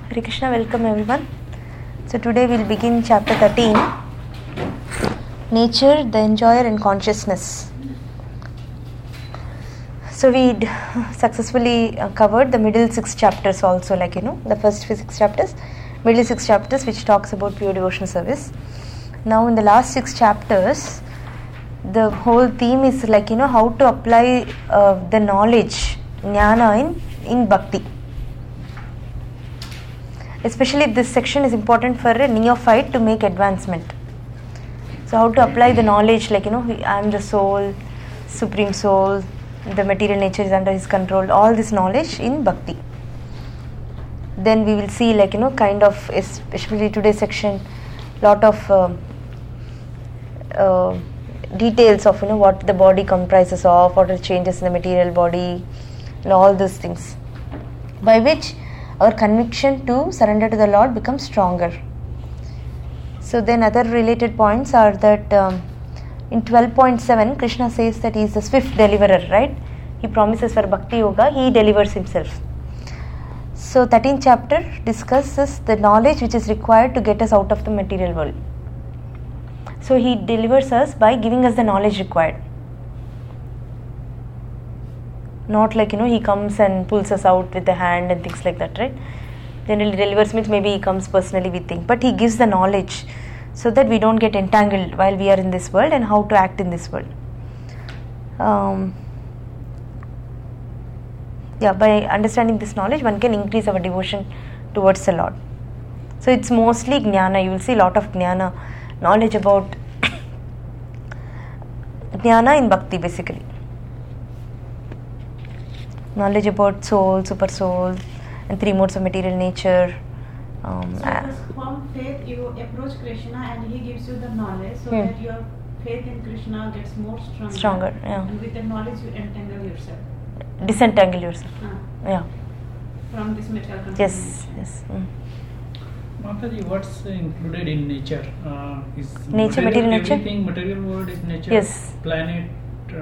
Hare Krishna, welcome everyone. So today we'll begin chapter 13, Nature, the Enjoyer and Consciousness. So we successfully covered the middle 6 chapters also, the first 6 chapters, middle 6 chapters which talks about pure devotional service. Now in the last 6 chapters, the whole theme is how to apply the knowledge, jnana in bhakti. Especially this section is important for a neophyte to make advancement. So how to apply the knowledge, I am the soul, supreme soul, the material nature is under his control, all this knowledge in bhakti. Then we will see kind of, especially today's section, lot of details of what the body comprises of, what are the changes in the material body, and all those things, by which our conviction to surrender to the Lord becomes stronger. So then other related points are that in 12.7 Krishna says that he is the swift deliverer, right? He promises for Bhakti Yoga, he delivers himself. So 13th chapter discusses the knowledge which is required to get us out of the material world. So he delivers us by giving us the knowledge required. Not he comes and pulls us out with the hand and things like that, right? Generally delivers means maybe he comes personally, we think. But he gives the knowledge so that we don't get entangled while we are in this world and how to act in this world. By understanding this knowledge, one can increase our devotion towards the Lord. So it's mostly jnana. You will see a lot of jnana, knowledge about jnana in bhakti basically. Knowledge about soul, super soul, and 3 modes of material nature. So from faith you approach Krishna and he gives you the knowledge so that your faith in Krishna gets more stronger. And with the knowledge you entangle yourself. Disentangle yourself. From this material condition. Yes. Mataji, what's included in nature? Is nature, material nature? Everything, material world is nature? Yes. Planet?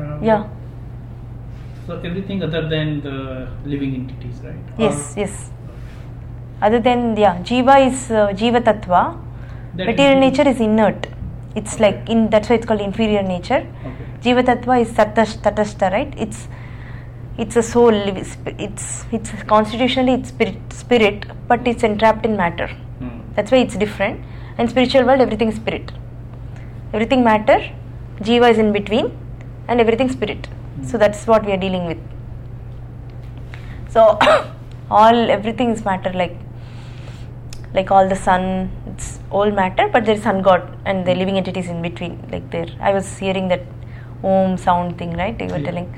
So everything other than the living entities, right? Yes. Other than, Jiva is Jiva Tattva. Material nature is inert. It's that's why it's called inferior nature. Okay. Jiva Tattva is Tatastha, right? It's a soul. It's constitutionally it's spirit, but it's entrapped in matter. That's why it's different. In spiritual world, everything is spirit. Everything matter. Jiva is in between, and everything spirit. So that's what we are dealing with. So everything is matter, like all the sun, it's all matter, but there is sun god and the living entities in between, like there. I was hearing that Om sound thing, right? You were telling.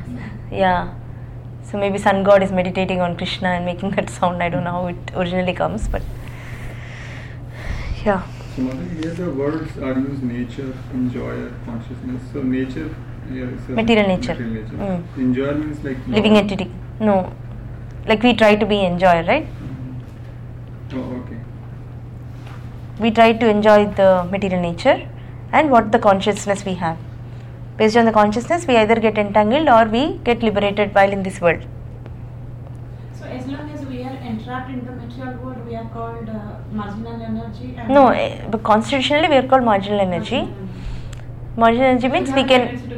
So maybe sun god is meditating on Krishna and making that sound. I don't know how it originally comes, but So here the words are used: nature, enjoyer, consciousness. So nature here is material nature. Enjoyer means living entity. No, we try to be enjoyer, right? Okay. We try to enjoy the material nature and what the consciousness we have. Based on the consciousness, we either get entangled or we get liberated while in this world. So as long as we are entrapped in the material world, we are called marginal energy? But constitutionally we are called marginal energy. Marginal energy means we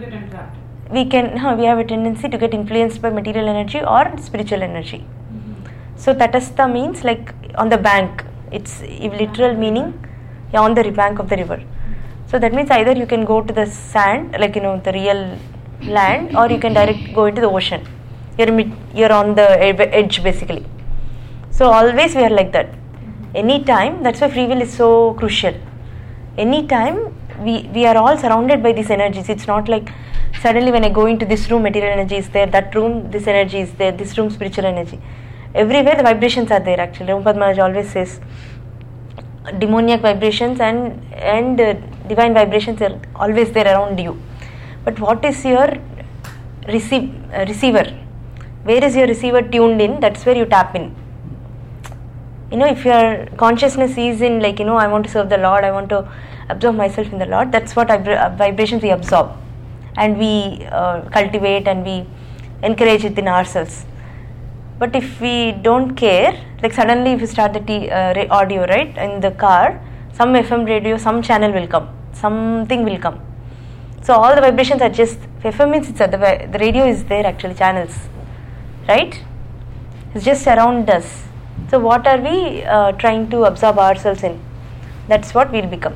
have a tendency to get influenced by material energy or spiritual energy. So Tatastha means on the bank. It's literal meaning on the bank of the river. So that means either you can go to the sand, the real land, or you can direct go into the ocean. You're on the edge basically. So always we are like that. Anytime, that's why free will is so crucial. Anytime we are all surrounded by these energies. It's not like suddenly when I go into this room, material energy is there, that room, this energy is there, this room, spiritual energy. Everywhere the vibrations are there actually. Prabhupada Maharaj always says demoniac vibrations and divine vibrations are always there around you. But what is your receiver? Where is your receiver tuned in? That's where you tap in. If your consciousness is in I want to serve the Lord, I want to absorb myself in the Lord, that's what vibrations we absorb and we cultivate and we encourage it in ourselves. But if we don't care, like suddenly if you start the audio, right, in the car, some FM radio, some channel will come, something will come. So all the vibrations are just, FM means the radio is there actually, channels, right? It's just around us. So what are we trying to absorb ourselves in? That's what we'll become.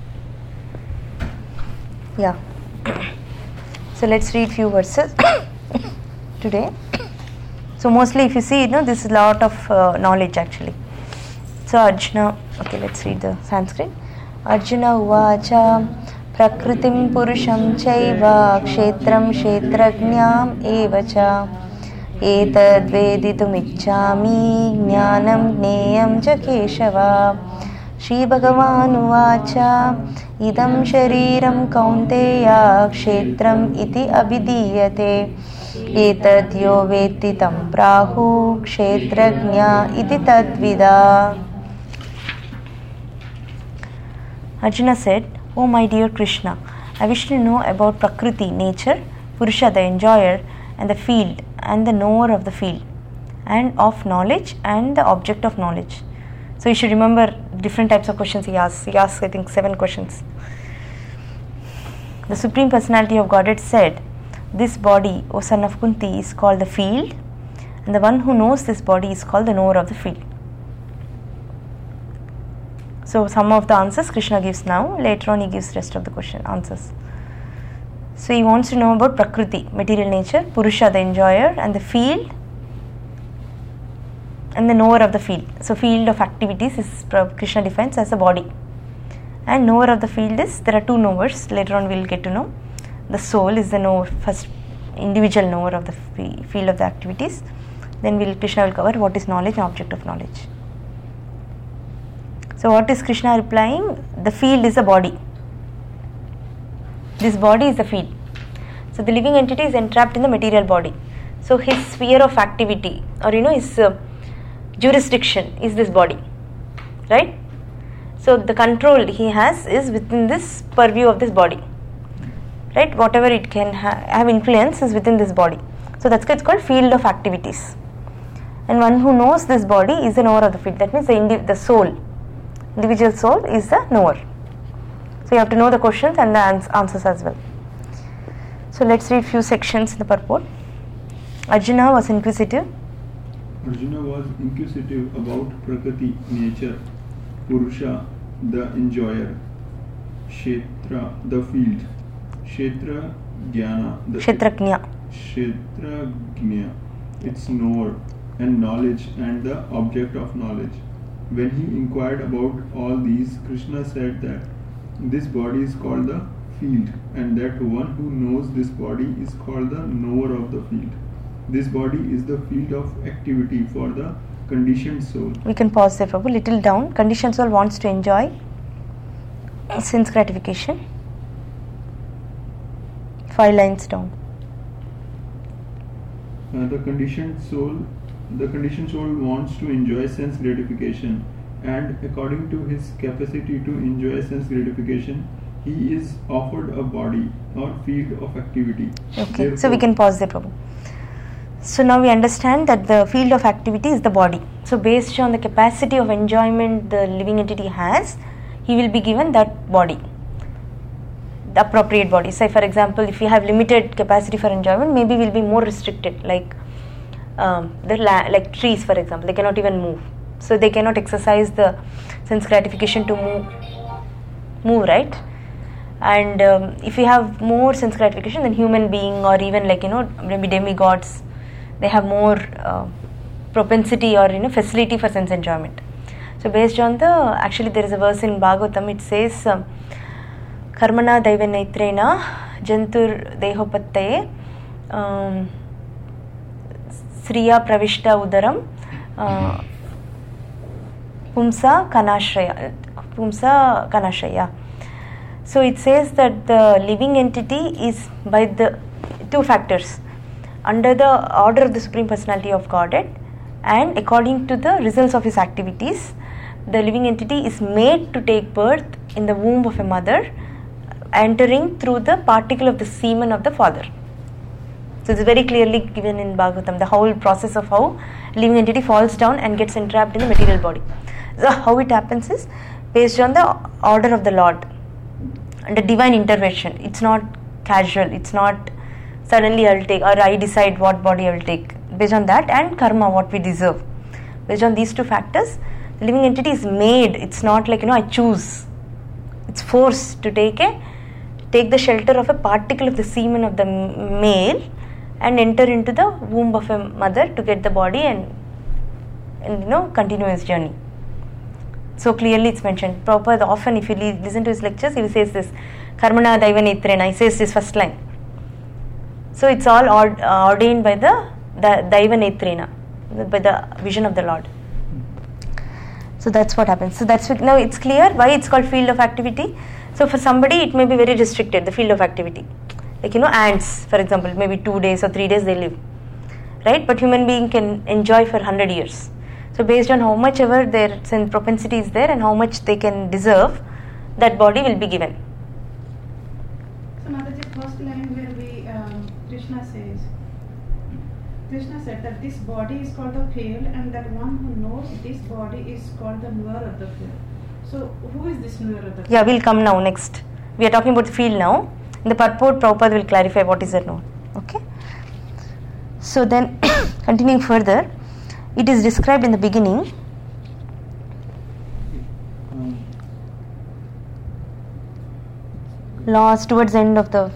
Yeah. So let's read few verses today. So mostly if you see, this is a lot of knowledge actually. So Arjuna, okay, let's read the Sanskrit. Arjuna uvacha prakritim purusham chaiva kshetram kshetrajñam evacha etad veditumicchami jnanam jneyam cha keshava. Shri Bhagavan uvacha idam shariram kaunteya kshetram iti abhidiyate etad yo veti tam prahu kshetrajña iti tadvida. Arjuna said, "O my dear Krishna, I wish to know about Prakriti, nature, Purusha, the enjoyer, and the field, and the knower of the field, and of knowledge, and the object of knowledge." So you should remember different types of questions he asks. He asks, I think, 7 questions. The Supreme Personality of Godhead said, "This body, O son of Kunti, is called the field, and the one who knows this body is called the knower of the field." So some of the answers Krishna gives now, later on he gives rest of the answers. So he wants to know about Prakriti, material nature, Purusha, the enjoyer, and the field, and the knower of the field. So field of activities is Krishna defines as a body. And knower of the field is, there are 2 knowers, later on we will get to know. The soul is the knower, first individual knower of the field of the activities. Then Krishna will cover what is knowledge and object of knowledge. So what is Krishna replying? The field is the body. This body is the field. So the living entity is entrapped in the material body. So his sphere of activity, or his jurisdiction is this body, right? So the control he has is within this purview of this body, right? Whatever it can have influence is within this body. So that's it's called field of activities. And one who knows this body is the knower of the field. That means the soul, individual soul is the knower. So you have to know the questions and the answers as well. So let's read few sections in the purport. Arjuna was inquisitive. Arjuna was inquisitive about Prakriti, nature, Purusha, the enjoyer, Kshetra, the field, Kshetra Jnana, the Kshetrajña, its knower, and knowledge, and the object of knowledge. When he inquired about all these, Krishna said that this body is called the field, and that one who knows this body is called the knower of the field. This body is the field of activity for the conditioned soul. We can pause there, Prabhu, little down. Conditioned soul wants to enjoy sense gratification. 5 lines down. The conditioned soul wants to enjoy sense gratification, and according to his capacity to enjoy sense gratification, he is offered a body or field of activity. Okay, therefore, so we can pause there, Prabhu. So now we understand that the field of activity is the body. So based on the capacity of enjoyment the living entity has, he will be given that body, the appropriate body. Say for example, if you have limited capacity for enjoyment, maybe we'll be more restricted, like like trees for example, they cannot even move. So they cannot exercise the sense gratification to move, right? And if you have more sense gratification than human being, or even like maybe demigods, they have more propensity or facility for sense enjoyment. So based on actually there is a verse in Bhagavatam, it says karmana daiva naitrena jantur dehopattaye sriya pravishta udaram pumsa kanashraya. So it says that the living entity is by the 2 factors, under the order of the Supreme Personality of Godhead, and according to the results of his activities, the living entity is made to take birth in the womb of a mother, entering through the particle of the semen of the father. So it's very clearly given in Bhagavatam, the whole process of how living entity falls down and gets entrapped in the material body. So how it happens is based on the order of the Lord and the divine intervention. It's not casual, it's not suddenly I'll take, or I decide what body I'll take. Based on that and karma, what we deserve. Based on these two factors, the living entity is made. It's not like, I choose. It's forced to take the shelter of a particle of the semen of the male and enter into the womb of a mother to get the body and continue his journey. So clearly it's mentioned. Prabhupada often, if you listen to his lectures, he says this, Karmana Daiva Netrena, he says this first line. So it's all ordained by the Daiva Netrena, by the vision of the Lord. So that's what happens. So now it's clear why it's called field of activity. So for somebody it may be very restricted, the field of activity. Like ants, for example, maybe 2 days or 3 days they live. Right? But human being can enjoy for 100 years. So based on how much ever their propensity is there and how much they can deserve, that body will be given. So now the first line where Krishna said that this body is called the field and that one who knows this body is called the knower of the field. So who is this knower of the field? Yeah, we'll come now next. We are talking about the field now. In the purport, Prabhupada will clarify what is the knower. Okay. So then, continuing further, it is described in the beginning. Last, towards the end of the,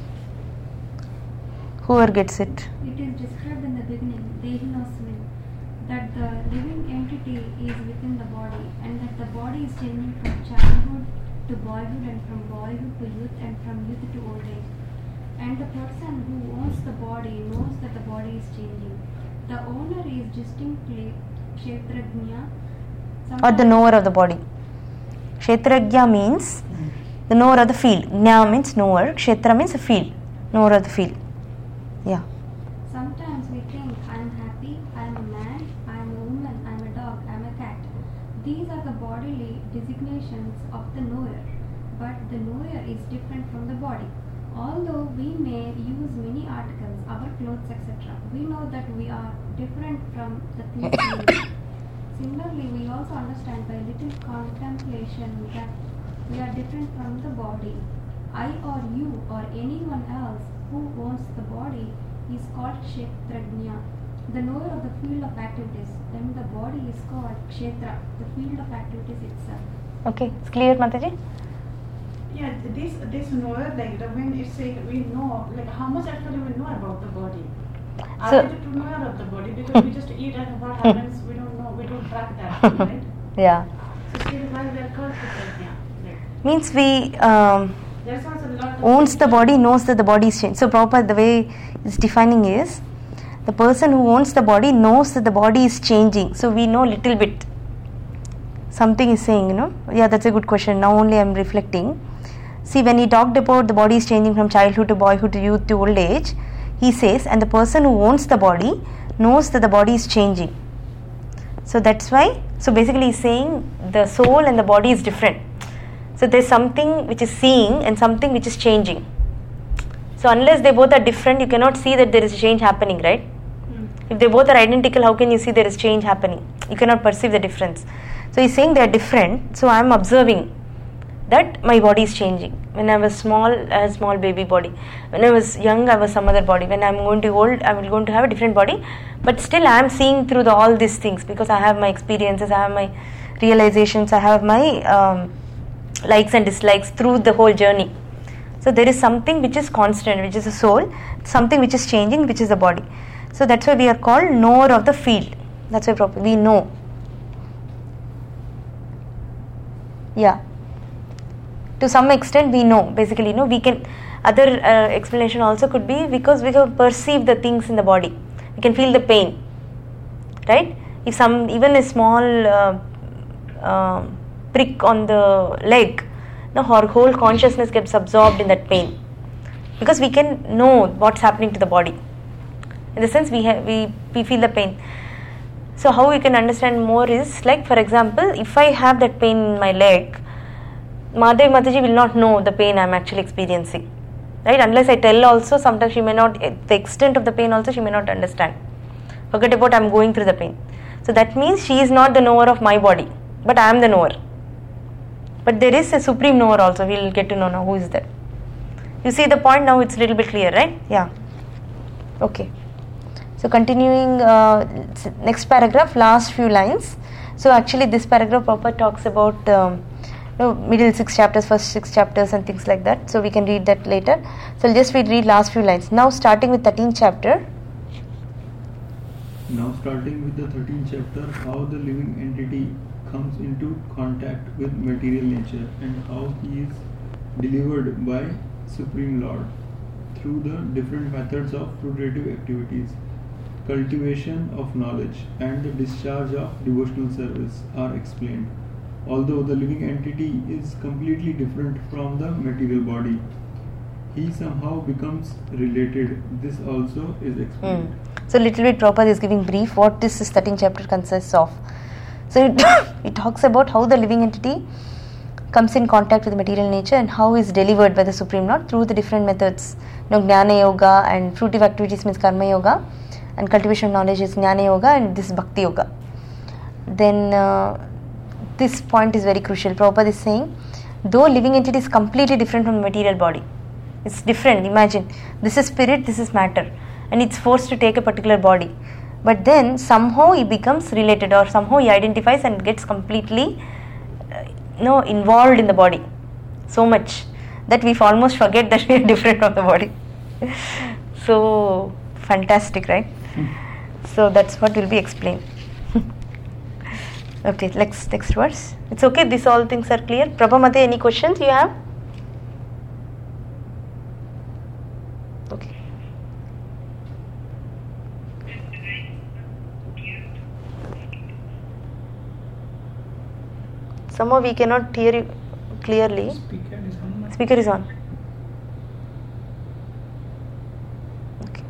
whoever gets it. It is described in the beginning, Dehinosmin, that the living entity is within the body and that the body is changing from childhood to boyhood and from boyhood to youth and from youth to old age. And the person who owns the body knows that the body is changing. The owner is distinctly Kshetrajna. Or the knower of the body. Kshetrajna means the knower of the field. Jna means knower. Kshetra means a field. Knower of the field. Yeah. Sometimes we think I am happy, I am a man, I am a woman, I am a dog, I am a cat. These are the bodily designations of the knower. But the knower is different from the body. Although we may use many articles, our clothes, etc., we know that we are different from the things we use. Similarly, we also understand by little contemplation that we are different from the body. I or you or anyone else who owns the body is called Kshetrajna, the knower of the field of activities. Then the body is called Kshetra, the field of activities itself. Okay, it's clear, Mataji? Yeah, this knower, like when it's say we know, like how much actually we know about the body. Are we the knower of the body? Because we just eat and what happens, we don't know, we don't track that, right? Yeah. So still why we are called Kshetrajna? Means we There's also a lot of owns the body, knows that the body is changed. So Prabhupada, the way it's defining is, the person who owns the body knows that the body is changing. So we know little bit. Something is saying, Yeah, that's a good question. Now only I am reflecting. See, when he talked about the body is changing from childhood to boyhood to youth to old age, he says, and the person who owns the body knows that the body is changing. So that's why, so basically he's saying the soul and the body is different. So there's something which is seeing and something which is changing. So unless they both are different, you cannot see that there is a change happening, right? If they both are identical, how can you see there is change happening? You cannot perceive the difference. So he's saying they are different, so I am observing that my body is changing. When I was small, I had a small baby body. When I was young, I was some other body. When I am going to be old, I am going to have a different body. But still I am seeing through all these things because I have my experiences, I have my realizations, I have my likes and dislikes through the whole journey. So there is something which is constant, which is the soul, something which is changing, which is the body. So that's why we are called knower of the field. That's why we know. Yeah. To some extent we know. Basically, we can, other explanation also could be because we can perceive the things in the body. We can feel the pain. Right? If even a small prick on the leg, the whole consciousness gets absorbed in that pain. Because we can know what's happening to the body. In the sense we feel the pain. So how we can understand more is, like for example, if I have that pain in my leg, Mahadev Mataji will not know the pain I am actually experiencing. right? Unless I tell also, sometimes she may not, the extent of the pain also she may not understand. Forget about I'm going through the pain. So that means she is not the knower of my body, but I am the knower. But there is a supreme knower also. We will get to know now who is that. You see the point now, it's a little bit clear, right? Yeah. Okay. So continuing, next paragraph, last few lines. So actually this paragraph proper talks about middle 6 chapters, first 6 chapters and things like that. So we can read that later. So just we read last few lines. Now starting with 13th chapter. Now starting with the 13th chapter, how the living entity comes into contact with material nature and how he is delivered by Supreme Lord through the different methods of fruitive activities, cultivation of knowledge and the discharge of devotional service are explained. Although the living entity is completely different from the material body, he somehow becomes related. This also is explained. So little bit Prabhupada is giving brief what this 13th chapter consists of. So it talks about how the living entity comes in contact with material nature and how is delivered by the Supreme Lord through the different methods. Jnana Yoga and fruitive activities means Karma Yoga, and cultivation of knowledge is Jnana Yoga, and this Bhakti Yoga. Then this point is very crucial. Prabhupada is saying, though living entity is completely different from the material body, it's different. Imagine, this is spirit, this is matter, and it's forced to take a particular body. But then somehow he becomes related, or somehow he identifies and gets completely involved in the body so much that we almost forget that we are different from the body. So fantastic, right? So that's what will be explained. Okay, next verse. It's okay, these all things are clear. Prabhamate, any questions you have? Okay. Somehow we cannot hear you clearly. Speaker is on. Okay.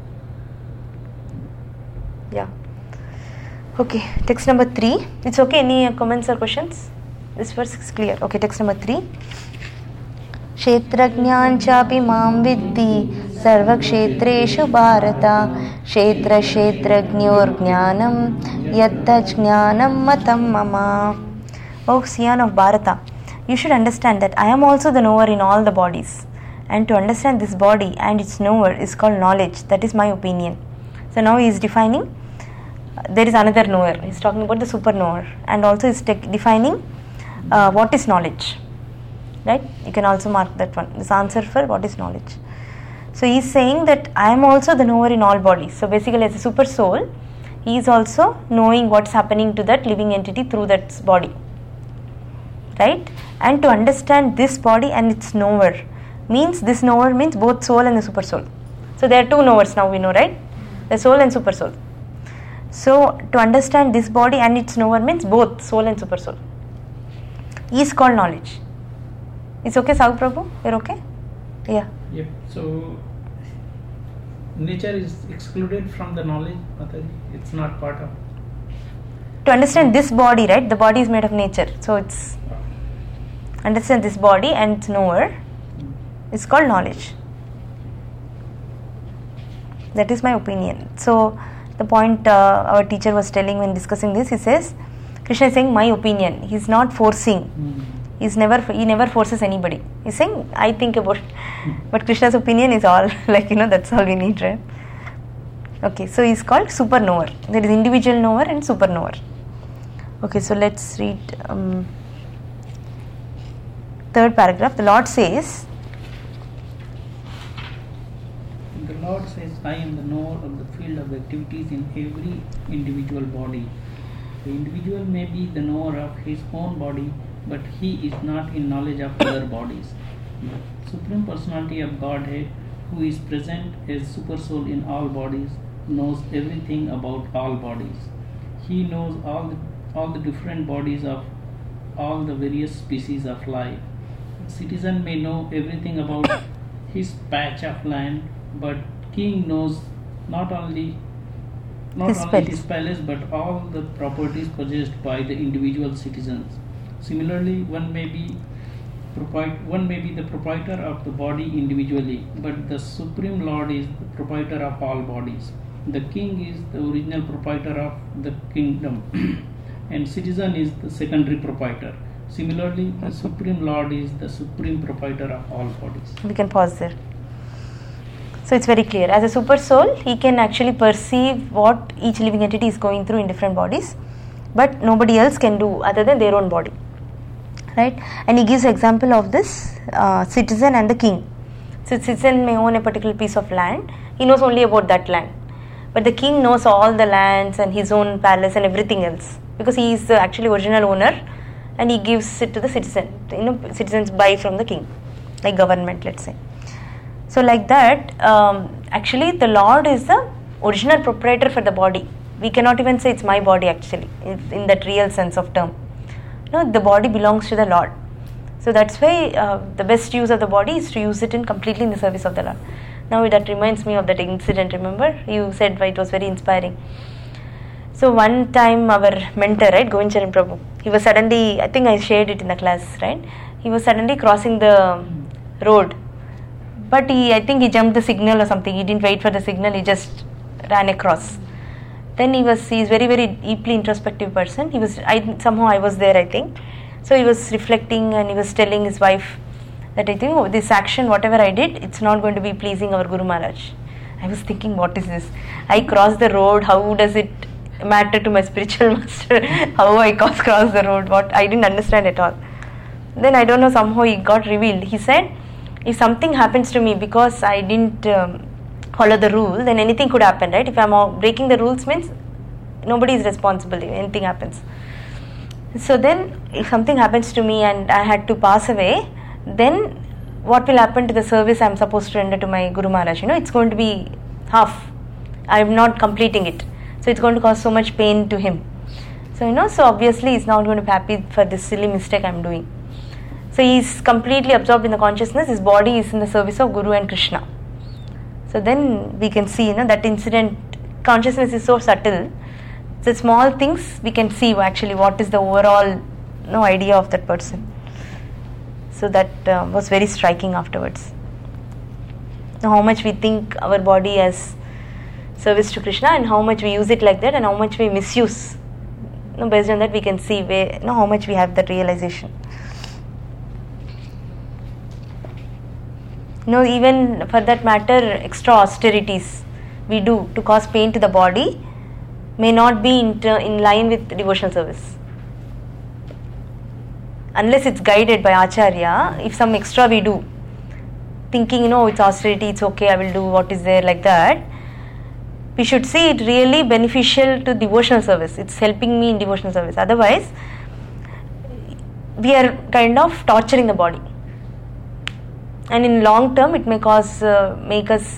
Yeah. Okay, text number 3. It's okay, any comments or questions? This verse is clear. Okay, text number 3. Kshetrajñān chāpi māṁ viddhi sarvakshetreshu bharata kshetra kshetrajñor jnanam yatta jnanam matam mama. O Sian of Bharata, you should understand that I am also the knower in all the bodies, and to understand this body and its knower is called knowledge. That is my opinion. So now he is defining, there is another knower. He is talking about the super knower, and also is defining what is knowledge. Right? You can also mark that one. This answer for what is knowledge. So he is saying that I am also the knower in all bodies. So basically as a super soul, he is also knowing what's happening to that living entity through that body. Right? And to understand this body and its knower means, this knower means both soul and the super soul. So there are two knowers now, we know, right? The soul and super soul. So to understand this body and its knower means both soul and super soul. Is called knowledge. It's okay, Sahu Prabhu? You're okay? Yeah. Yep. So nature is excluded from the knowledge, Mataji. It's not part of. To understand this body, right? The body is made of nature. So it's understand this body and its knower. It's called knowledge. That is my opinion. So the point our teacher was telling when discussing this, he says, Krishna is saying my opinion. He's not forcing. He never forces anybody. He's saying, I think about it. But Krishna's opinion is all, that's all we need, right? Okay, so he's called super knower. There is individual knower and super knower. Okay, so let's read third paragraph. The Lord says, the Lord says, I am the knower of the field of activities in every individual body. The individual may be the knower of his own body, but he is not in knowledge of other bodies. The Supreme Personality of Godhead, who is present as Super Soul in all bodies, knows everything about all bodies. He knows all the different bodies of all the various species of life. A citizen may know everything about his patch of land, but king knows not only his palace but all the properties possessed by the individual citizens. Similarly, one may be One may be the proprietor of the body individually, but the Supreme Lord is the proprietor of all bodies. The king is the original proprietor of the kingdom, and citizen is the secondary proprietor. Similarly, the Supreme Lord is the supreme proprietor of all bodies. We can pause there. So it's very clear. As a super soul, he can actually perceive what each living entity is going through in different bodies, but nobody else can do other than their own body. Right? And he gives example of this citizen and the king. So citizen may own a particular piece of land. He knows only about that land. But the king knows all the lands and his own palace and everything else, because he is the actually original owner, and he gives it to the citizen. Citizens buy from the king, like government, let's say. So like that, actually the Lord is the original proprietor for the body. We cannot even say it's my body actually, in that real sense of term. No, the body belongs to the Lord. So that's why the best use of the body is to use it completely in the service of the Lord. Now that reminds me of that incident, remember? You said why it was very inspiring. So one time our mentor, right, Govind Charan Prabhu, he was suddenly, I think I shared it in the class, right? He was suddenly crossing the road. But I think he jumped the signal or something. He didn't wait for the signal, he just ran across. Then he is very, very deeply introspective person. Somehow I was there, I think. So he was reflecting and he was telling his wife that I think this action, whatever I did, it's not going to be pleasing our Guru Maharaj. I was thinking, what is this? I crossed the road, how does it matter to my spiritual master? How I crossed the road? What? I didn't understand at all. Then I don't know, somehow he got revealed. He said, if something happens to me because I didn't follow the rule, then anything could happen, right? If I'm breaking the rules, means nobody is responsible if anything happens. So then if something happens to me and I had to pass away, then what will happen to the service I'm supposed to render to my Guru Maharaj? It's going to be half. I'm not completing it. So it's going to cause so much pain to him. So so obviously he's not going to be happy for this silly mistake I'm doing. So he's completely absorbed in the consciousness. His body is in the service of Guru and Krishna. So then we can see, that incident, consciousness is so subtle. The small things we can see actually what is the overall idea of that person. So that was very striking afterwards. Now how much we think our body as service to Krishna and how much we use it like that and how much we misuse. Based on that we can see how much we have that realization. Even for that matter, extra austerities we do to cause pain to the body may not be in line with devotional service. Unless it's guided by Acharya, if some extra we do, thinking, it's austerity, it's okay, I will do what is there, like that, we should see it really beneficial to devotional service. It's helping me in devotional service. Otherwise, we are kind of torturing the body. And in long term, it may make us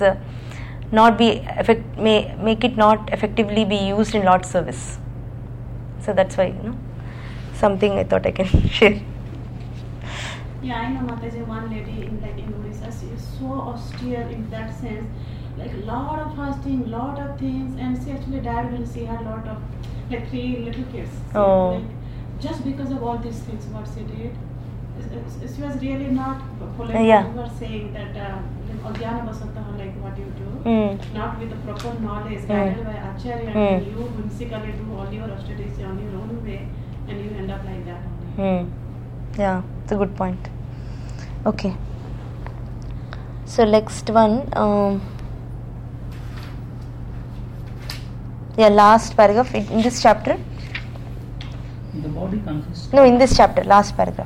make it not effectively be used in Lord's service. So that's why, something I thought I can share. Yeah, I know Mataji, one lady in Odisha, she is so austere in that sense, like lot of fasting, lot of things, and she actually died when she had a lot of 3 little kids. So, just because of all these things, what she did. She was really not following. You were saying that Adhyana Vasataha, like what you do, not with the proper knowledge, guided by Acharya, and you whimsically do all your austerities on your own way, and you end up like that only. Yeah, it's a good point. Okay. So next one, last paragraph in this chapter. The body consists. No, in this chapter, last paragraph.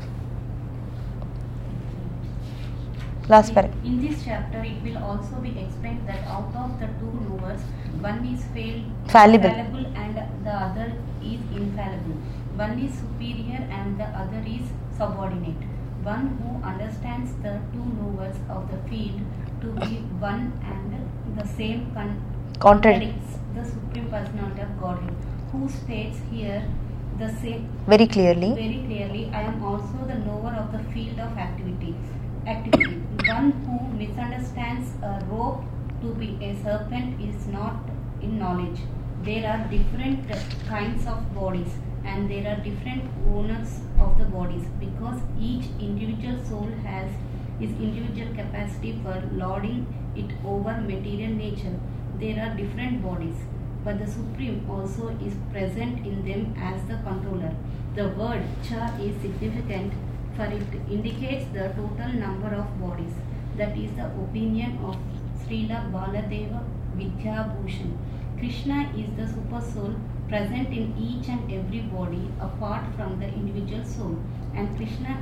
In this chapter, it will also be explained that out of the 2 knowers, one is fallible and the other is infallible. One is superior and the other is subordinate. One who understands the 2 knowers of the field to be one and the same contradicts the Supreme Personality of Godhead, who states here the same very clearly, I am also the knower of the field of activity. One who misunderstands a rope to be a serpent is not in knowledge. There are different kinds of bodies and there are different owners of of the bodies, because each individual soul has its individual capacity for lording it over material nature. There are different bodies, but the Supreme also is present in them as the controller. The word Cha is significant, for it indicates the total number of bodies. That is the opinion of Srila Baladeva Vidyabhushan. Krishna is the super soul present in each and every body apart from the individual soul. And Krishna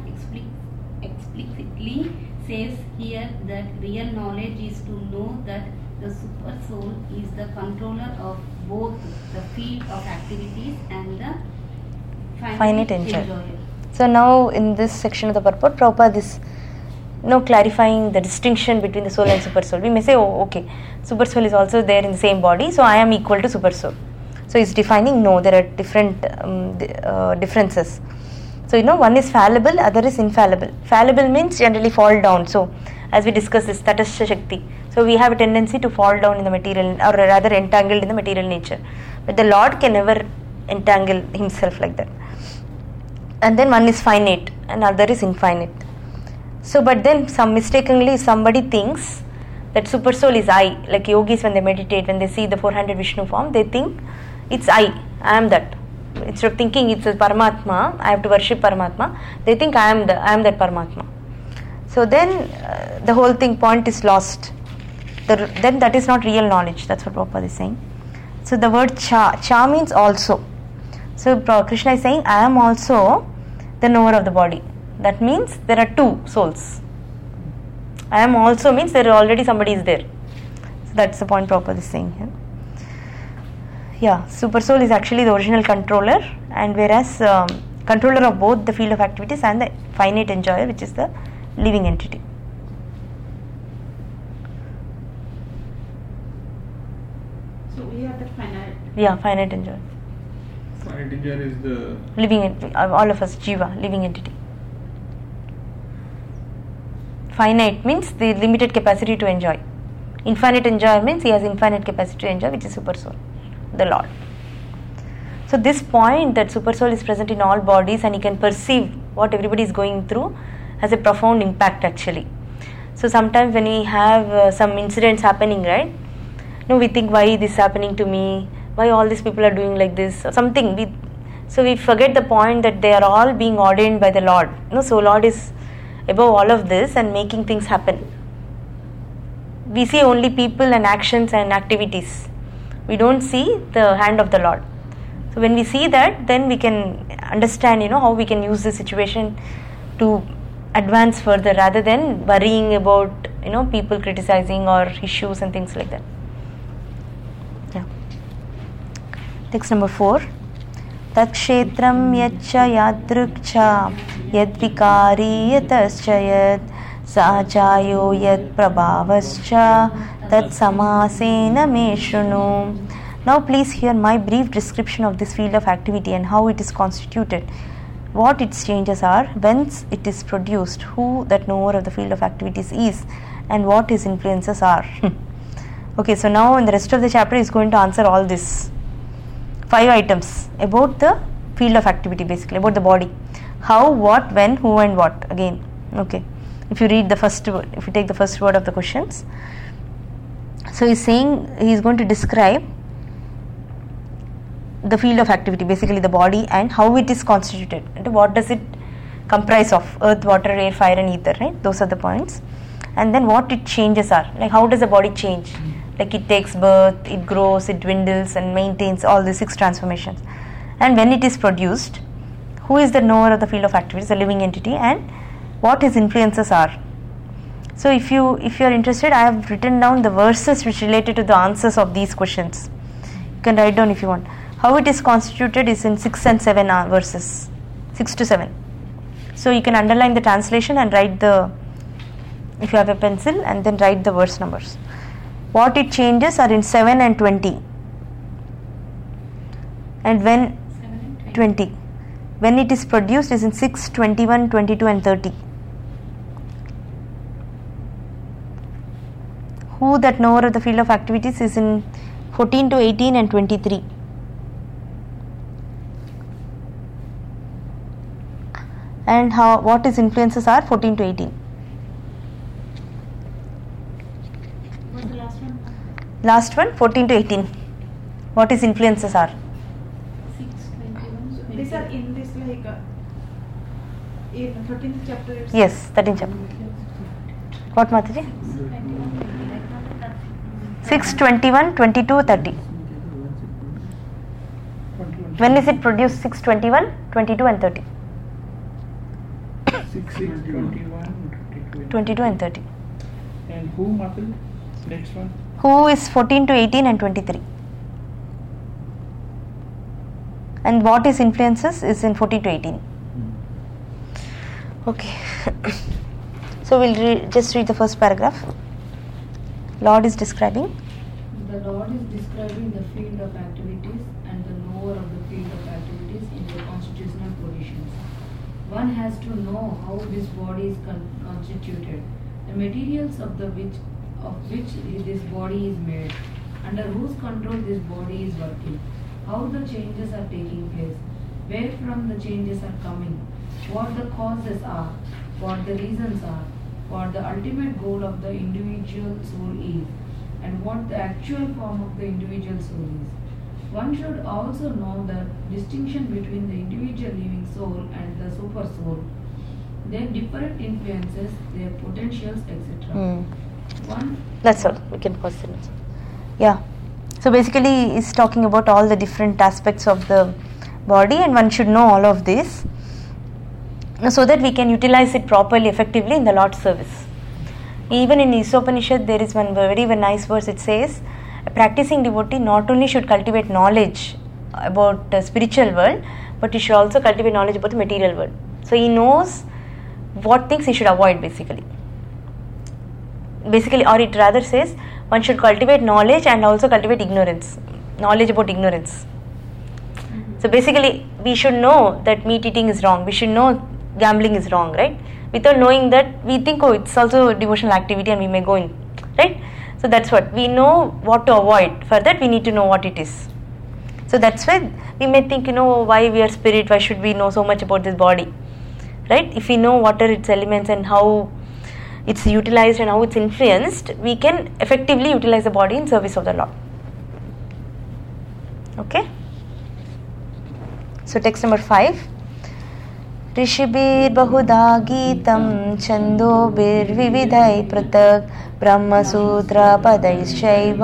explicitly says here that real knowledge is to know that the super soul is the controller of both the field of activities and the finite enjoyer. So now in this section of the purport, Prabhupada is clarifying the distinction between the soul and super soul. We may say, oh, okay, super soul is also there in the same body, so I am equal to super soul. So he's defining, no, there are different differences. So one is fallible, other is infallible. Fallible means generally fall down. So as we discussed this, Tatastha Shakti. So we have a tendency to fall down in the material, or rather entangled in the material nature. But the Lord can never entangle himself like that. And then one is finite and other is infinite. So but then mistakenly somebody thinks that super soul is I. Like yogis, when they meditate, when they see the 400 Vishnu form, they think it's I am that. Instead of thinking it's a Paramatma, I have to worship Paramatma, they think I am that Paramatma. So then the whole point is lost. Then that is not real knowledge. That's what Prabhupada is saying. So the word Cha means also. So Krishna is saying, I am also the knower of the body. That means there are two souls. I am also means there already somebody is there. So that's the point Prabhupada is saying here. Yeah, super soul is actually the original controller, and whereas controller of both the field of activities and the finite enjoyer, which is the living entity. So we have the finite. Yeah, finite enjoyer. Finite enjoyer is the living, all of us, Jiva, living entity. Finite means the limited capacity to enjoy. Infinite enjoyer means he has infinite capacity to enjoy, which is super soul, the Lord. So this point that super soul is present in all bodies and he can perceive what everybody is going through has a profound impact actually. So sometimes when we have some incidents happening, right? We think, why this is happening to me? Why all these people are doing like this? Or something. So we forget the point that they are all being ordained by the Lord. So Lord is above all of this and making things happen. We see only people and actions and activities. We don't see the hand of the Lord. So when we see that, then we can understand, how we can use the situation to advance further rather than worrying about, people criticizing or issues and things like that. Yeah. Text number 4. Tat kshetram yaccha yadrukcha yadvikari yatascha yad sachayo yad prabhavascha tat samasena me shrunu. Now please hear my brief description of this field of activity and how it is constituted, what its changes are, whence it is produced, who that knower of the field of activities is, and what his influences are. Okay, so now in the rest of the chapter is going to answer all this 5 items about the field of activity, basically about the body. How, what, when, who and what. Again, okay. If you read the first word, if you take the first word of the questions. So he's saying, he's going to describe the field of activity, basically the body, and how it is constituted. And what does it comprise of? Earth, water, air, fire and ether, right? Those are the points. And then what its changes are. Like how does the body change? Like it takes birth, it grows, it dwindles and maintains all the 6 transformations. And when it is produced, who is the knower of the field of activities, the living entity, and what his influences are. So if you are interested, I have written down the verses which related to the answers of these questions. You can write down if you want. How it is constituted is in 6 and 7 verses, 6 to 7. So you can underline the translation and write if you have a pencil, and then write the verse numbers. What it changes are in 7 and 20. And when 20. When it is produced is in 6, 21, 22 and 30. Who that knower of the field of activities is in 14 to 18 and 23. And what his influences are 14 to 18. What's the last one? Last one 14 to 18. What his influences are? 6:21. So these are in this like in 13th chapter. It's Yes, 13th chapter. What, Mataji? 6, 21, 22, 30. When is it produced? 6, 21, 22 and 30. 6, 21, 22 and 30. And who, Mataji? Next one. Who is 14 to 18 and 23. And what his influences is in 14 to 18. Okay. So we'll just read the first paragraph. Lord is describing. The Lord is describing the field of activities and the knower of the field of activities in their constitutional positions. One has to know how this body is constituted, the materials of which this body is made, under whose control this body is working, how the changes are taking place, where from the changes are coming, what the causes are, what the reasons are, what the ultimate goal of the individual soul is, and what the actual form of the individual soul is. One should also know the distinction between the individual living soul and the super soul, their different influences, their potentials, etc. That's all. We can pause it. Yeah. So basically, he's talking about all the different aspects of the body, and one should know all of this so that we can utilize it properly, effectively in the Lord's service. Even in Isopanishad, there is one very, very nice verse. It says, a practicing devotee not only should cultivate knowledge about the spiritual world, but he should also cultivate knowledge about the material world. So he knows what things he should avoid, basically, or it rather says one should cultivate knowledge and also cultivate ignorance, knowledge about ignorance. So basically, we should know that meat eating is wrong. We should know gambling is wrong, right? Without knowing that, we think, oh, it's also a devotional activity and we may go in, right? So that's what we know what to avoid. For that, we need to know what it is. So that's why we may think, why we are spirit, why should we know so much about this body, right? If we know what are its elements and how it's utilized and how it's influenced, we can effectively utilize the body in service of the Lord. Okay? So text number 5. ऋषिभिर् बहुधा गीतं छन्दोभिर्विविधैः पृथक् ब्रह्मसूत्रपदैश्चैव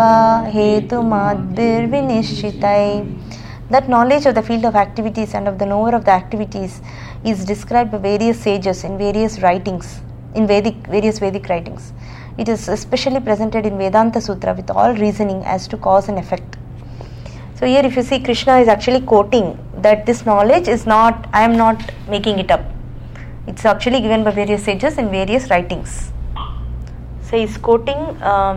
हेतुमद्भिर्विनिश्चितैः. That knowledge of the field of activities and of the knower of the activities is described by various sages in various writings, in various Vedic writings. It is especially presented in Vedanta Sutra with all reasoning as to cause and effect. So here if you see, Krishna is actually quoting that this knowledge is not, I am not making it up. It's actually given by various sages in various writings. So he is quoting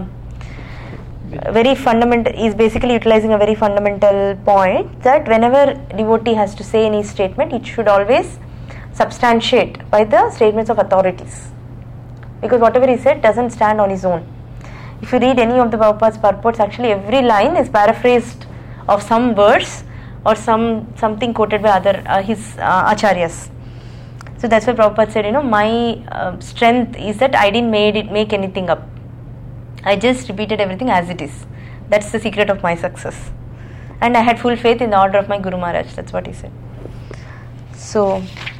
very fundamental, is basically utilizing a very fundamental point that whenever devotee has to say any statement, it should always substantiate by the statements of authorities. Because whatever he said doesn't stand on his own. If you read any of the Prabhupada's purports, actually every line is paraphrased of some verse or something quoted by his acharyas. So that's why Prabhupada said, my strength is that I didn't make anything up. I just repeated everything as it is. That's the secret of my success. And I had full faith in the order of my Guru Maharaj. That's what he said. So,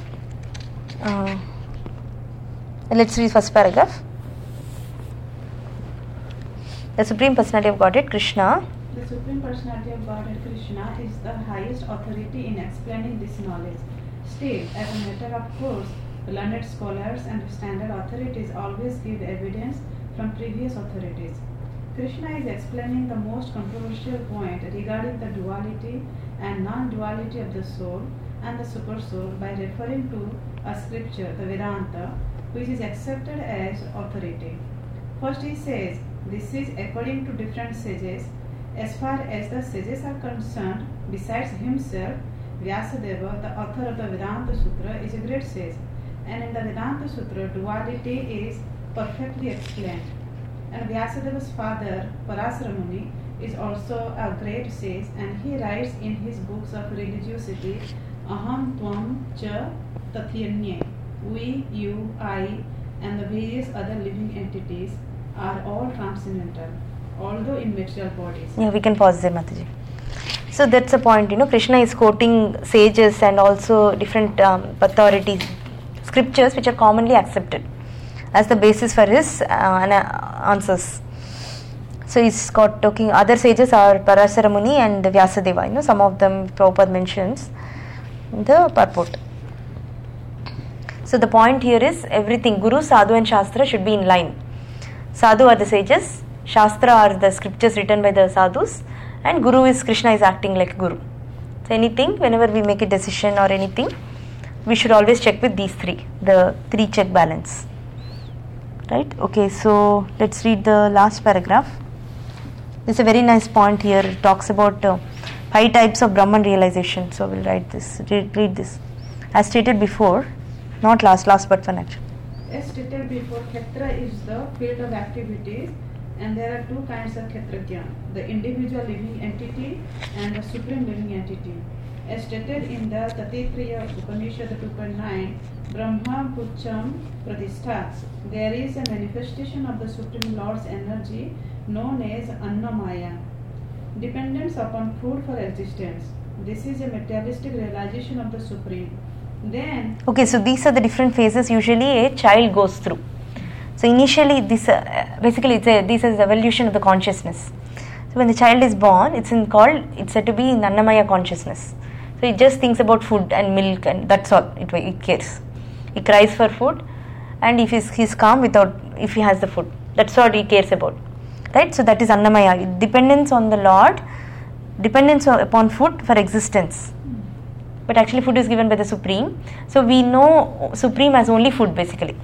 let's read first paragraph. The Supreme Personality of Godhead, Krishna. The Supreme Personality of Godhead, Krishna, is the highest authority in explaining this knowledge. Still, as a matter of course, learned scholars and standard authorities always give evidence from previous authorities. Krishna is explaining the most controversial point regarding the duality and non-duality of the soul and the super soul by referring to a scripture, the Vedanta, which is accepted as authority. First he says, this is according to different sages. As far as the sages are concerned, besides himself, Vyasadeva, the author of the Vedanta Sutra, is a great sage, and in the Vedanta Sutra, duality is perfectly explained. And Vyasadeva's father, Parasara Muni, is also a great sage, and he writes in his books of religiosity aham, tvam, cha, tathirnye. We, you, I, and the various other living entities are all transcendental, although in material bodies. Yeah, we can pause there, Mataji. So that's the point, Krishna is quoting sages and also different authorities, scriptures which are commonly accepted as the basis for his answers. So he's talking, other sages are Parasara Muni and Vyasadeva, some of them Prabhupada mentions in the purport. So the point here is everything, Guru, Sadhu and Shastra should be in line. Sadhu are the sages, Shastra are the scriptures written by the sadhus, and Guru is, Krishna is acting like Guru. So anything, whenever we make a decision or anything, we should always check with these three, the three check balance. Right? Okay, so let's read the last paragraph. This is a very nice point here. It talks about 5 types of Brahman realization. So we'll write this, read this. As stated before, not last but one actually. As stated before, Kshetra is the field of activities, and there are 2 kinds of Kshetrajna, the individual living entity and the supreme living entity. As stated in the Taittiriya Upanishad 2.9, Brahma Pucham Pratishtha, there is a manifestation of the Supreme Lord's energy known as Annamaya, dependence upon food for existence. This is a materialistic realization of the Supreme. Then, okay, so these are the different phases usually a child goes through. So initially, this basically this is evolution of the consciousness. So when the child is born, it's said to be in Annamaya consciousness. So it just thinks about food and milk, and that's all it cares. He cries for food, and if he's calm if he has the food, that's what he cares about, right? So that is Annamaya, dependence on the Lord, dependence upon food for existence. But actually food is given by the Supreme. So we know Supreme as only food basically.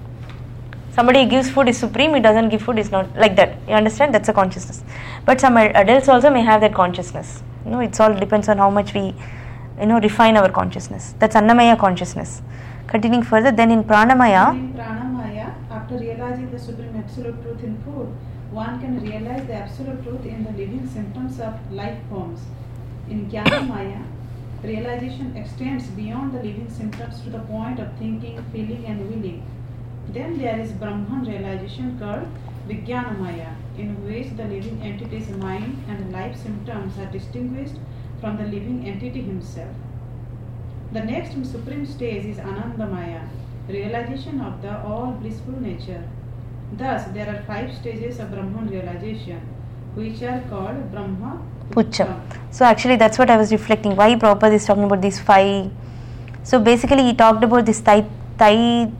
Somebody gives food is Supreme, he doesn't give food is not, like that. You understand? That's a consciousness. But some adults also may have that consciousness. It's all depends on how much we refine our consciousness. That's Annamaya consciousness. Continuing further, then in Pranamaya. In Pranamaya, after realizing the Supreme Absolute Truth in food, one can realize the Absolute Truth in the living symptoms of life forms. In Jnanamaya, realization extends beyond the living symptoms to the point of thinking, feeling and willing. Then there is Brahman realization called Vijnanamaya, in which the living entity's mind and life symptoms are distinguished from the living entity himself. The next supreme stage is Anandamaya, realization of the all blissful nature. Thus, there are 5 stages of Brahman realization, which are called Brahma Pucham. So actually that's what I was reflecting. Why Prabhupada is talking about these 5. So basically he talked about this Taittiriya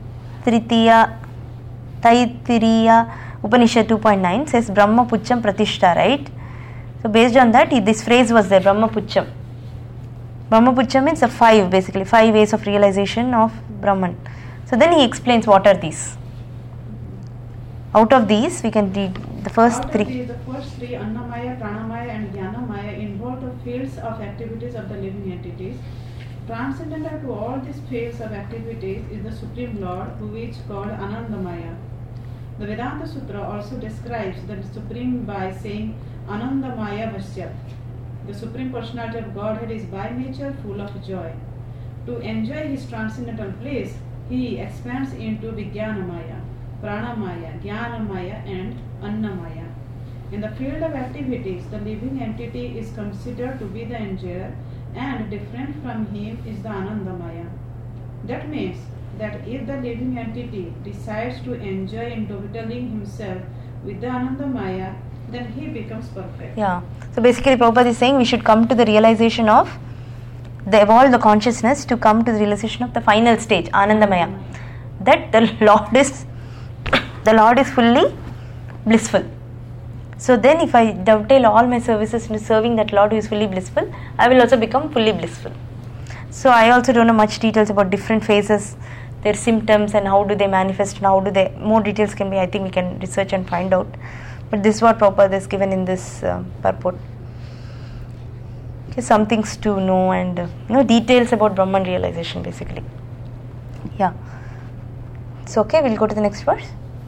Upanishad 2.9 says Brahma Pucham Pratishtha, right? So based on that, this phrase was there, Brahma Pucham. Brahma Pucham means 5 basically, 5 ways of realization of Brahman. So then he explains what are these. Out of these, we can read the first 3. The first 3, Annamaya, Pranamaya and Jnanamaya, involve the fields of activities of the living entities. Transcendental to all these fields of activities is the Supreme Lord, who is called Anandamaya. The Vedanta Sutra also describes the Supreme by saying Anandamaya Vasyat. The Supreme Personality of Godhead is by nature full of joy. To enjoy his transcendental bliss, he expands into Vijnanamaya, Pranamaya, Jnanamaya and Annamaya. In the field of activities, the living entity is considered to be the enjoyer, and different from him is the Anandamaya. That means that if the living entity decides to enjoy individually himself with the Anandamaya, then he becomes perfect. Yeah. So basically Prabhupada is saying we should come to the realization of evolve the consciousness to come to the realization of the final stage, Anandamaya. That the Lord is fully blissful. So then if I dovetail all my services into serving that Lord who is fully blissful, I will also become fully blissful. So I also don't know much details about different phases, their symptoms and how do they manifest and how do they, more details can be, I think we can research and find out. But this is what Prabhupada is given in this purport. Okay, some things to know and details about Brahman realization basically. Yeah. So okay, we'll go to the next verse.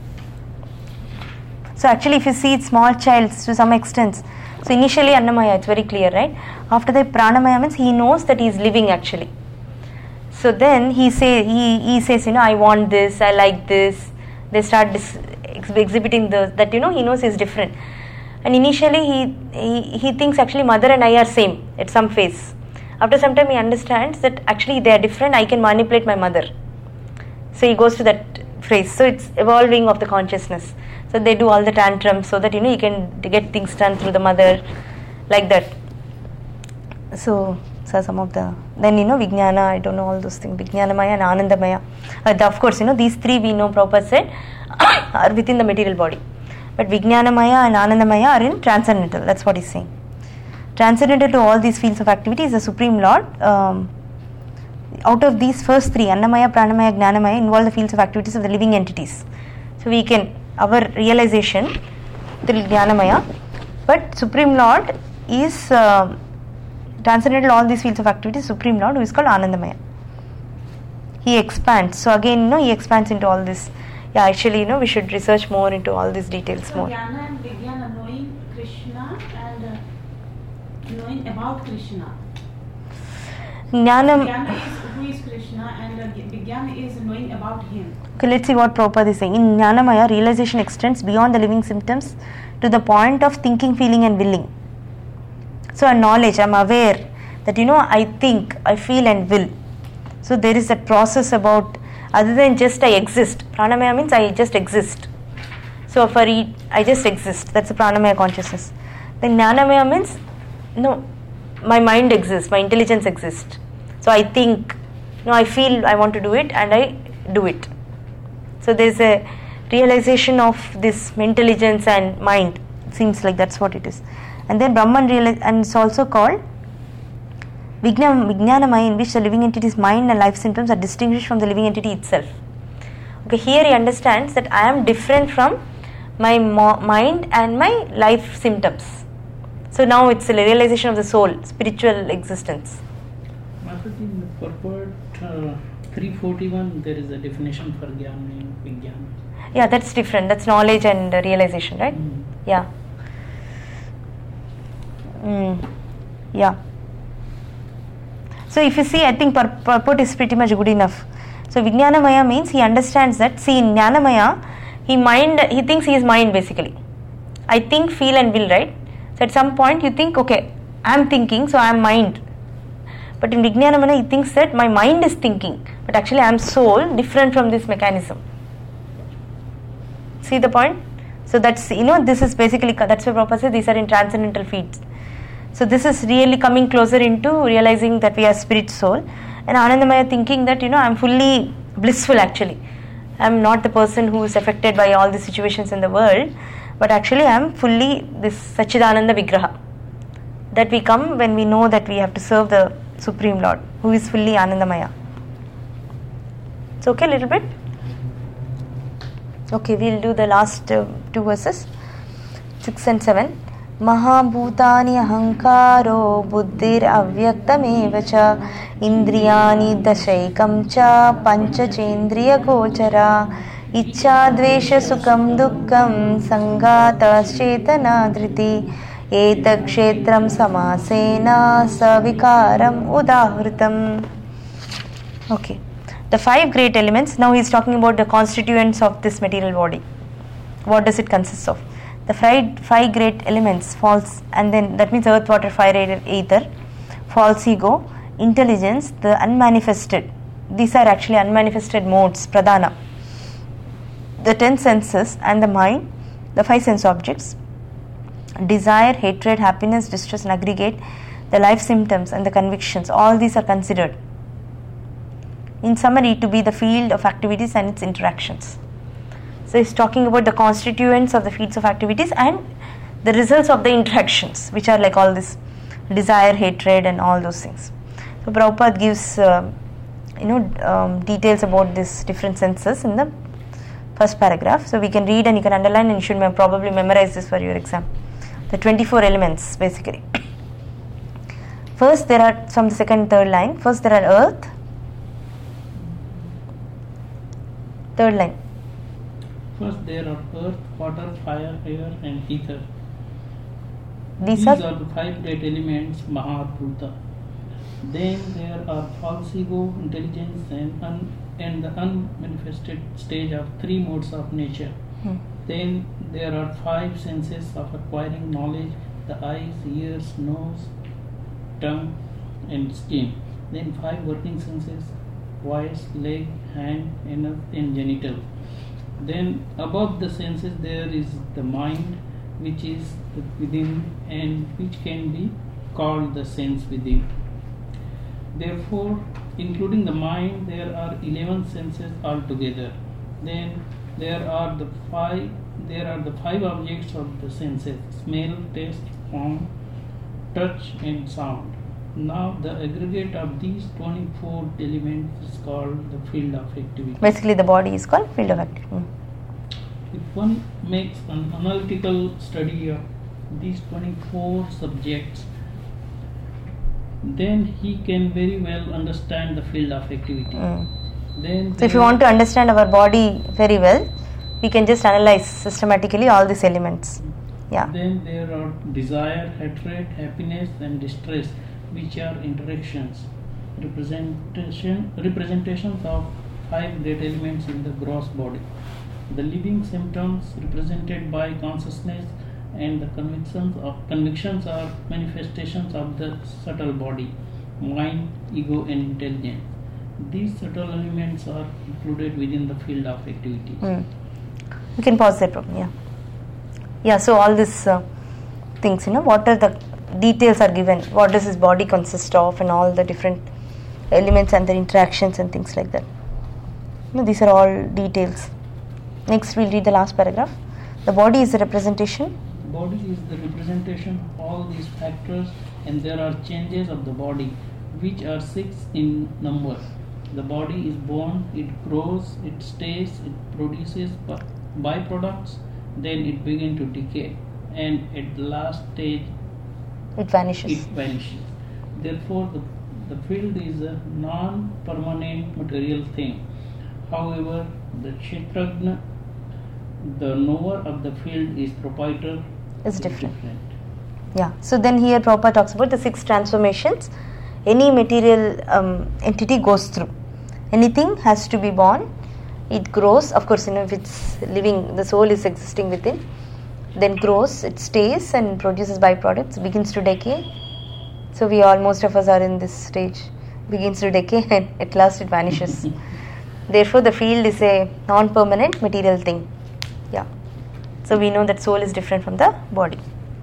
So actually if you see small child to some extent, so initially Annamaya, it's very clear, right? After that Pranamaya means he knows that he is living actually. So then he says, I want this, I like this. They start exhibiting that he knows he's different. And initially he thinks actually mother and I are same at some phase. After some time he understands that actually they are different, I can manipulate my mother. So he goes to that phrase. So it's evolving of the consciousness. So they do all the tantrums so that he can get things done through the mother, like that. So some of the, then Vijnana, I don't know all those things, Vijnanamaya and Anandamaya. Of course, these three we know Prabhupada said are within the material body. But Vijnanamaya and Anandamaya are in transcendental, that's what he's saying. Transcendental to all these fields of activity is the Supreme Lord. Out of these first three, Annamaya, Pranamaya, Jnanamaya, involve the fields of activities of the living entities. So we can, our realization till Jnanamaya, but Supreme Lord is transcendental all these fields of activities, Supreme Lord, who is called Anandamaya. He expands. So again, he expands into all this. Yeah, actually, we should research more into all these details more. Jnana and Vijnana, knowing Krishna and knowing about Krishna. Jnana is who is Krishna and Vijnana is knowing about him. Okay, let's see what Prabhupada is saying. In Jnanamaya, realization extends beyond the living symptoms to the point of thinking, feeling and willing. So a knowledge, I'm aware that I think, I feel and will. So there is that process about, other than just I exist. Pranamaya means I just exist. So for I just exist. That's the Pranamaya consciousness. Then Jnanamaya means, no, my mind exists, my intelligence exists. So I think, I feel I want to do it and I do it. So there's a realization of this intelligence and mind. It seems like that's what it is. And then Brahman and it's also called Vijnanamaya, in which the living entity's mind and life symptoms are distinguished from the living entity itself. Okay, here he understands that I am different from my mind and my life symptoms. So now it's a realization of the soul, spiritual existence. In the purport 341, there is a definition for Jnana and Vijnana. Yeah, that's different. That's knowledge and realization, right? Yeah. Yeah. So if you see, I think purport is pretty much good enough. So Vijnanamaya means he understands that, see, in Jnanamaya, he thinks he is mind basically. I think, feel and will, right? So at some point you think, okay, I am thinking, so I am mind. But in Vijnanamaya, he thinks that my mind is thinking, but actually I am soul, different from this mechanism. See the point? So that's, this is basically, that's why Prabhupada says these are in transcendental fields. So this is really coming closer into realizing that we are spirit soul. And Anandamaya thinking that, I am fully blissful actually. I am not the person who is affected by all the situations in the world, but actually I am fully this Sachidananda Vigraha. That we come when we know that we have to serve the Supreme Lord, who is fully Anandamaya. It's okay a little bit? Okay, we'll do the last two verses, 6 and 7. Mahabhutani ahankaro buddhir avyaktamev cha indriyani dashaikam cha panchachendriya gochara ichcha dvesha sukham dukkham sangatas chetana dhriti etak kshetram samasena savikaram udahritam. Okay, the 5 great elements. Now he is talking about the constituents of this material body. What does it consist of? The 5 great elements, false, and then that means earth, water, fire, air, ether, false ego, intelligence, the unmanifested. These are actually unmanifested modes, pradhana. The 10 senses and the mind, the 5 sense objects, desire, hatred, happiness, distress, and aggregate, the life symptoms and the convictions, all these are considered, in summary, to be the field of activities and its interactions. So he's talking about the constituents of the fields of activities and the results of the interactions, which are like all this desire, hatred and all those things. So Prabhupada gives details about these different senses in the first paragraph. So we can read and you can underline and you should probably memorize this for your exam. The 24 elements basically. First there are, from the second, third line, first there are earth, third line. First there are earth, water, fire, air and ether. These are the 5 great elements, Mahabhuta. Then there are false ego, intelligence, and the unmanifested stage of three modes of nature. Then there are five senses of acquiring knowledge: the eyes, ears, nose, tongue, and skin. Then five working senses: voice, leg, hand, anus, and genital. Then above the senses there is the mind, which is within and which can be called the sense within. Therefore, including the mind, there are 11 senses altogether. Then there are the five objects of the senses: smell, taste, form, touch, and sound. Now the aggregate of these 24 elements is called the field of activity. Basically, the body is called field of activity. If one makes an analytical study of these 24 subjects, then he can very well understand the field of activity. Then so if you want to understand our body very well, we can just analyze systematically all these elements. Yeah. Then there are desire, hatred, happiness, and distress, which are interactions, representations of five great elements in the gross body. The living symptoms represented by consciousness and the convictions are manifestations of the subtle body, mind, ego, and intelligence. These subtle elements are included within the field of activity. You can pause that problem. Yeah. So all these things, what are the details are given? What does this body consist of, and all the different elements and their interactions and things like that. These are all details. Next, we'll read the last paragraph. The body is a representation. Body is the representation of all these factors, and there are changes of the body, which are 6 in number. The body is born, it grows, it stays, it produces byproducts, then it begins to decay, and at the last stage it vanishes. Therefore, the field is a non-permanent material thing. However, the Kshetrajna, the knower of the field, is proprietor, is different. Yeah. So then here Prabhupada talks about the 6 transformations any material entity goes through. Anything has to be born, it grows. Of course, if it's living, the soul is existing within, then grows, it stays and produces byproducts, begins to decay. So most of us are in this stage, begins to decay and at last it vanishes. Therefore, the field is a non-permanent material thing. Yeah. So we know that soul is different from the body.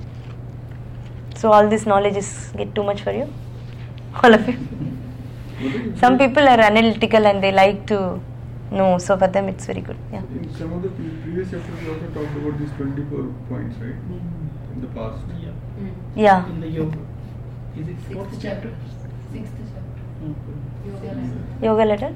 So all this knowledge is get too much for you? All of you? Some people are analytical and they like to know, so for them it's very good. Yeah. In some of the previous chapters we also talked about these 24 points, right? In the past. Yeah. In the yoga. Is it 4th chapter? 6th chapter. Yoga letter?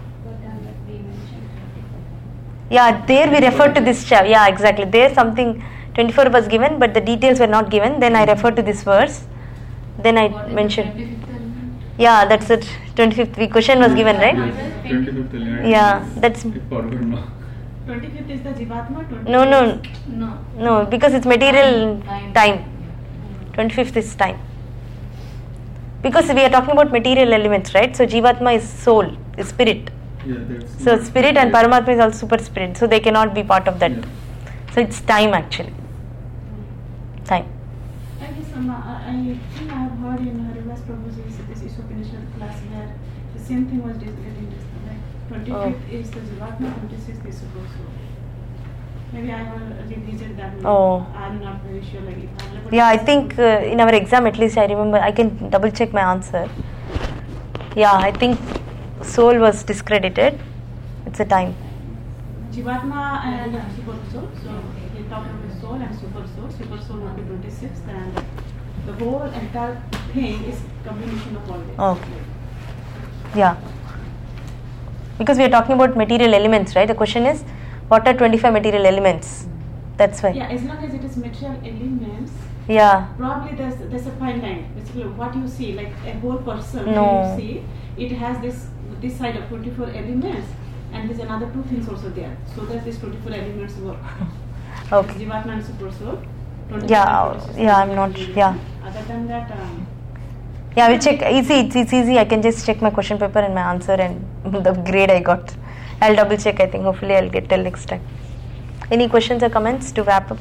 Yeah, there we refer to this chapter. Yeah, exactly. There something 24 was given, but the details were not given. Then I refer to this verse. Then I mentioned. Yeah, that's it. 25th week question was given, right? Yes, 25th element. Yeah, that's. 25th is the Jivatma? No, because it's material time. 25th is time. Because we are talking about material elements, right? So Jivatma is soul, is spirit. Yeah, that's so spirit and Paramatma is also super spirit, so they cannot be part of that. Yeah. So it's time actually. Time. I guess I think I have heard in Haridas Prabhu's this Upanishad class where the same thing was getting discussed. Like 25th is the Jivatma, 26th is Super Soul. Maybe I have revisited that. I'm not very sure. Yeah, I think in our exam at least I remember. I can double check my answer. Yeah, I think soul was discredited. It's a time. Jivatma and Super Soul. So we talk about soul and Super Soul. Super Soul will be 26th, and the whole entire thing is combination of all this. Okay. Yeah. Because we are talking about material elements, right? The question is, what are 25 material elements? That's why. Yeah, as long as it is material elements. Yeah. Probably there's a fine line. Basically, what you see, like a whole person, no. you see, it has this side of 24 elements, and there's another 2 things also there. So that these 24 elements work. Okay. Jivatma and Super Soul. Yeah, I'm not. Yeah. Other than that, Yeah, I will check. It's easy. I can just check my question paper and my answer and the grade I got. I'll double check. I think hopefully I'll get till next time. Any questions or comments to wrap up?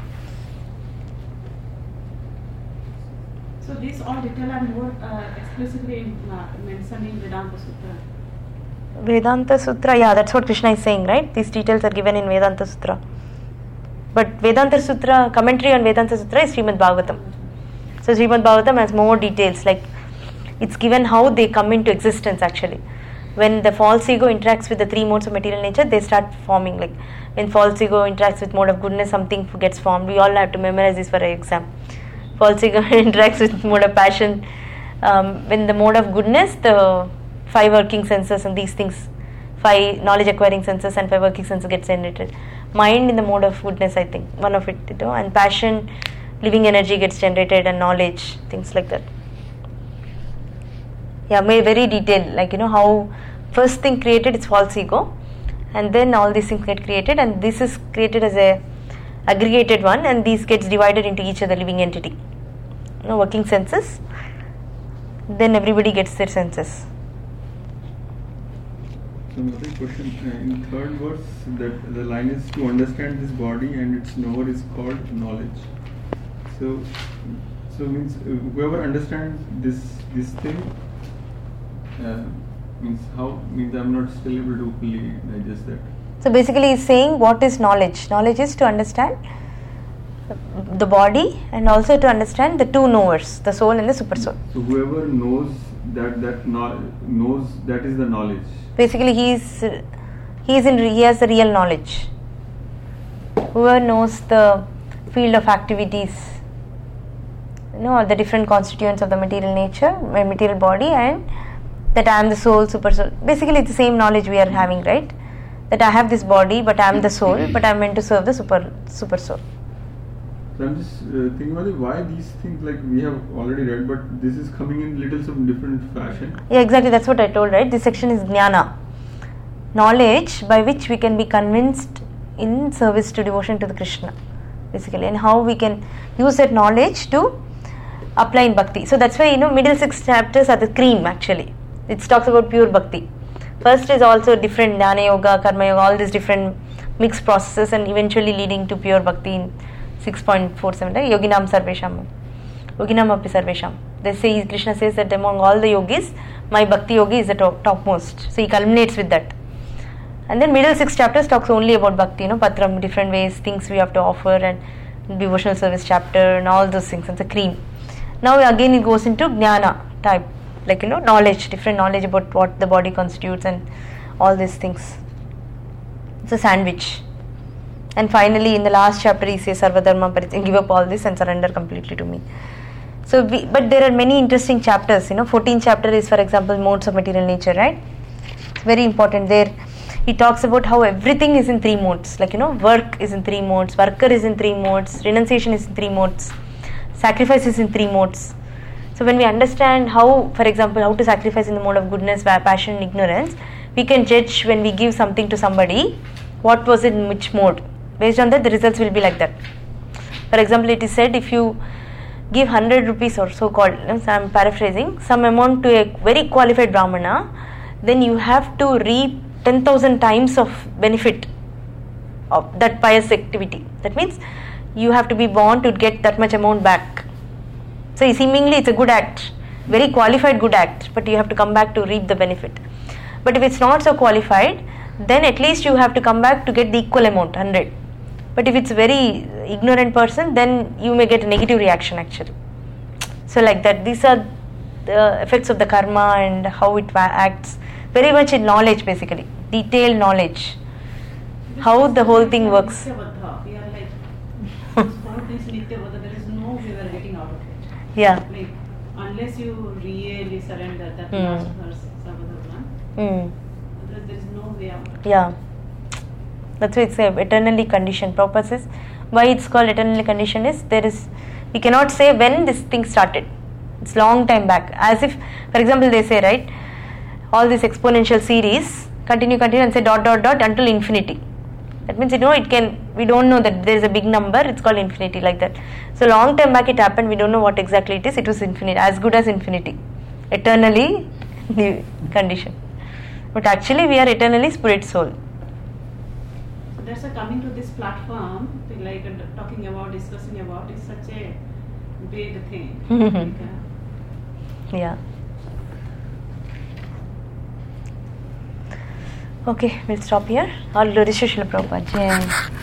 So these all detail are more explicitly mentioned in Vedanta Sutra. Vedanta Sutra, yeah, that's what Krishna is saying, right? These details are given in Vedanta Sutra. But Vedanta Sutra, commentary on Vedanta Sutra is Srimad Bhagavatam. So Srimad Bhagavatam has more details, like it's given how they come into existence actually. When the false ego interacts with the three modes of material nature, they start forming. Like when false ego interacts with mode of goodness, something gets formed. We all have to memorize this for an exam. False ego interacts with mode of passion. When the mode of goodness, the 5 working senses and these things, 5 knowledge acquiring senses and 5 working senses get generated. Mind in the mode of goodness, I think, one of it, and passion, living energy gets generated, and knowledge, things like that. Yeah, very detailed, like how first thing created is false ego, and then all these things get created, and this is created as a aggregated one, and these gets divided into each other living entity. Working senses, then everybody gets their senses. So another question, in third verse, that the line is to understand this body and its knower is called knowledge. So means whoever understands this thing means I'm not still able to fully digest that. So basically he's saying what is knowledge? Knowledge is to understand the body and also to understand the two knowers, the soul and the super soul. So whoever knows knows that is the knowledge. Basically he has the real knowledge. Whoever knows the field of activities, the different constituents of the material nature, my material body, and that I am the soul, super soul. Basically it's the same knowledge we are having, right? That I have this body, but I am the soul, but I am meant to serve the super soul. So I'm just thinking about why these things, like we have already read, but this is coming in little some different fashion. Yeah, exactly, that's what I told, right? This section is jnana, knowledge by which we can be convinced in service to devotion to the Krishna, basically, and how we can use that knowledge to apply in bhakti. So that's why middle 6 chapters are the cream actually. It talks about pure bhakti. First is also different jnana yoga, karma yoga, all these different mixed processes, and eventually leading to pure bhakti in 6.47, right? Yoginam sarvesham, yoginam api sarvesham. They say, Krishna says that among all the yogis, my bhakti yogi is the topmost. So he culminates with that. And then middle 6 chapters talks only about bhakti, patram, different ways, things we have to offer, and devotional service chapter and all those things. It's a cream. Now again it goes into jnana type, like knowledge, different knowledge about what the body constitutes and all these things. It's a sandwich. And finally in the last chapter he says sarvadharma parityaj, give up all this and surrender completely to me. So but there are many interesting chapters. 14th chapter is, for example, modes of material nature, right? It's very important. There he talks about how everything is in 3 modes, like work is in 3 modes, worker is in 3 modes, renunciation is in 3 modes, sacrifice is in 3 modes. So when we understand how, for example, how to sacrifice in the mode of goodness, passion and ignorance, we can judge when we give something to somebody, what was it in which mode. Based on that, the results will be like that. For example, it is said if you give 100 rupees or so called, so I am paraphrasing, some amount to a very qualified Brahmana, then you have to reap 10,000 times of benefit of that pious activity. That means you have to be born to get that much amount back. So seemingly it's a good act, very qualified good act, but you have to come back to reap the benefit. But if it's not so qualified, then at least you have to come back to get the equal amount, 100. But if it's a very ignorant person, then you may get a negative reaction actually. So like that, these are the effects of the karma and how it acts, very much in knowledge basically, detailed knowledge, how the whole thing works. We are like, all things Nityavada, there is no way we are getting out of it. Yeah. Like, unless you really surrender that last verse, Sarvadharma, there is no way out. Yeah. That's why it's eternally conditioned. Prabhupada says, why it's called eternally conditioned is, we cannot say when this thing started. It's long time back. As if, for example, they say, right, all this exponential series, continue and say ... until infinity. That means, we don't know that there is a big number, it's called infinity, like that. So long time back it happened, we don't know what exactly it is, it was infinite, as good as infinity. Eternally the condition. But actually we are eternally spirit soul. So that's why coming to this platform, like talking about, discussing about, is such a big thing. Yeah. Okay, we'll stop here. All glory to Srila Prabhupada. Jai.